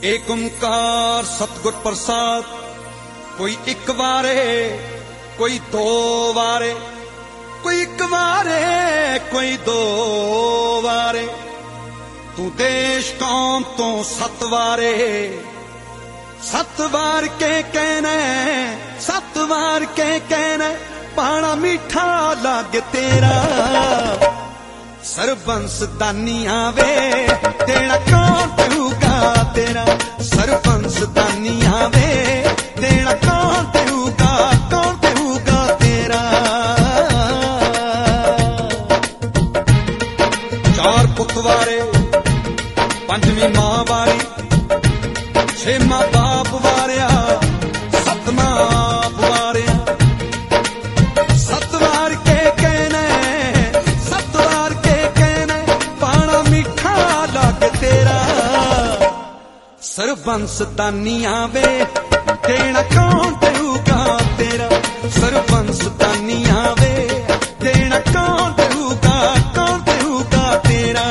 ਏਕ ਓਂਕਾਰ ਸਤਿਗੁਰ ਪ੍ਰਸਾਦ। ਕੋਈ ਇੱਕ ਵਾਰੇ ਕੋਈ ਦੋ ਵਾਰੇ, ਕੋਈ ਇੱਕ ਵਾਰੇ ਕੋਈ ਦੋ ਵਾਰੇ। ਤੂੰ ਦੇਸ਼ ਕੌਮ ਤੋਂ ਸੱਤ ਵਾਰੇ, ਸੱਤ ਵਾਰ ਕੇ ਕਹਿਣਾ, ਸੱਤ ਵਾਰ ਕੇ ਕਹਿਣਾ ਪਾਣਾ ਮਿੱਠਾ ਲੱਗ ਤੇਰਾ। ਸਰਬੰਸ ਦਾਨੀ ਆਵੇ ਦੇਣਾ ਕੌਣ ਦੇਊਗਾ ਤੇਰਾ। ਸਰਬੰਸ ਦਾਨੀ ਆਵੇ ਦੇਣਾ ਕੌਣ ਦੇਊਗਾ, ਕੌਣ ਦੇਊਗਾ ਤੇਰਾ। ਚਾਰ ਪੁੱਤ ਵਾਰੇ, ਪੰਜਵੀਂ ਮਾਂ ਵਾਰੀ, ਛੇਵਾਂ ਬਾਪ ਵਾਰਿਆ, ਸੱਤਵਾਂ ਆਪ ਵਾਰਿਆ। ਸੱਤ ਵਾਰ ਕੇ ਕਹਿਣਾ, ਸੱਤ ਵਾਰ ਕੇ ਕਹਿਣਾ ਪਾਣਾ ਮਿੱਠਾ ਲੱਗ ਤੇਰਾ। ਸਰਬੰਸ ਦਾਨੀ ਆਵੇ ਦੇਣਾ ਕੌਣ ਦੇਊਗਾ ਤੇਰਾ। ਸਰਬੰਸ ਦਾਨੀ ਆਵੇ ਦੇਣਾ ਕੌਣ ਦੇਊਗਾ, ਕੌਣ ਦੇਊਗਾ ਤੇਰਾ।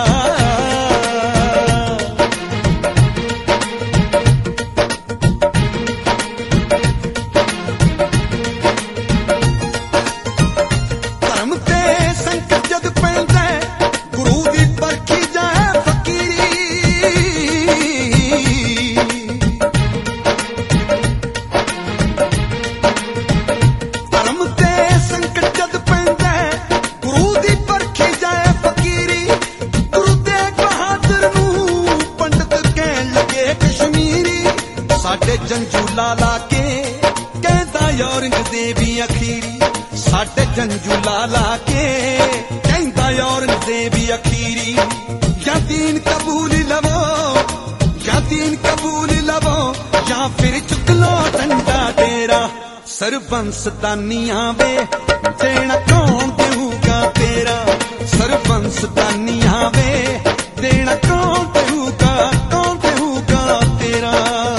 ਸਾਡੇ ਜੰਜੂਲਾ ਲਾ ਕੇ ਕਹਿੰਦਾ ਔਰੰਗਜ਼ੇਬ ਅਖੀਰੀ। ਸਾਡੇ ਜੰਜੂਲਾ ਲਾ ਕੇ ਕਹਿੰਦਾ ਔਰੰਗਜ਼ੇਬ ਅਖੀਰੀ। ਜਾਂ ਦੀਨ ਕਬੂਲ ਲਵੋ, ਜਾਂ ਦੀਨ ਕਬੂਲ ਲਵੋ, ਜਾਂ ਫਿਰ ਚੁੱਕ ਲੋ ਡੰਡਾ ਡੇਰਾ। ਸਰਬੰਸ ਦਾਨੀ ਆਵੇ ਦੇਣਾ ਕੌਣ ਦੇਊਗਾ ਤੇਰਾ। ਸਰਬੰਸ ਦਾਨੀ ਆਵੇ ਦੇਣਾ ਕੌਣ ਦੇਊਗਾ, ਕੌਣ ਦੇਊਗਾ ਤੇਰਾ।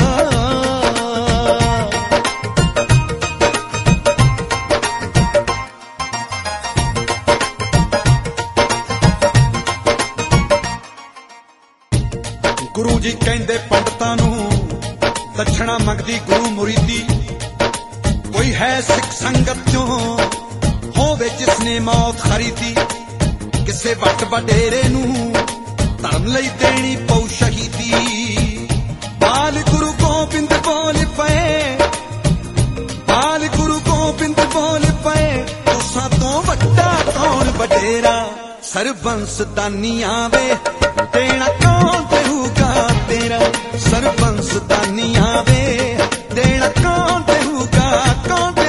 ਗੁਰੂ ਜੀ ਕਹਿੰਦੇ ਪੰਡਤਾਂ ਨੂੰ ਦਛਣਾ ਮੰਗਦੀ ਗੁਰੂ ਮੁਰੀਦੀ। ਕੋਈ ਹੈ ਸਿੱਖ ਸੰਗਤ ਚੋਂ ਹੋਵੇ ਜਿਸਨੇ ਮੌਤ ਖਰੀਦੀ। ਕਿਸੇ ਵੱਟ ਵਡੇਰੇ ਨੂੰ ਧਰਮ ਲਈ ਦੇਣੀ ਪਊ ਸ਼ਹੀਦੀ। ਬਾਲ ਗੁਰੂ ਗੋਬਿੰਦ ਬੋਲ ਪਏ, ਬਾਲ ਗੁਰੂ ਗੋਬਿੰਦ ਬੋਲ ਪਏ, ਤੁਸਾਂ ਤੋਂ ਵੱਡਾ ਕੌਣ ਵਡੇਰਾ। ਸਰਬੰਸ ਦਾਨੀ ਆਵੇ ਦੇਣਾ ਕੌਣ ਦੇਊਗਾ ਤੇਰਾ। ਸਰਬੰਸ ਦਾਨੀ ਆਵੇ ਦੇਣਾ ਕੌਣ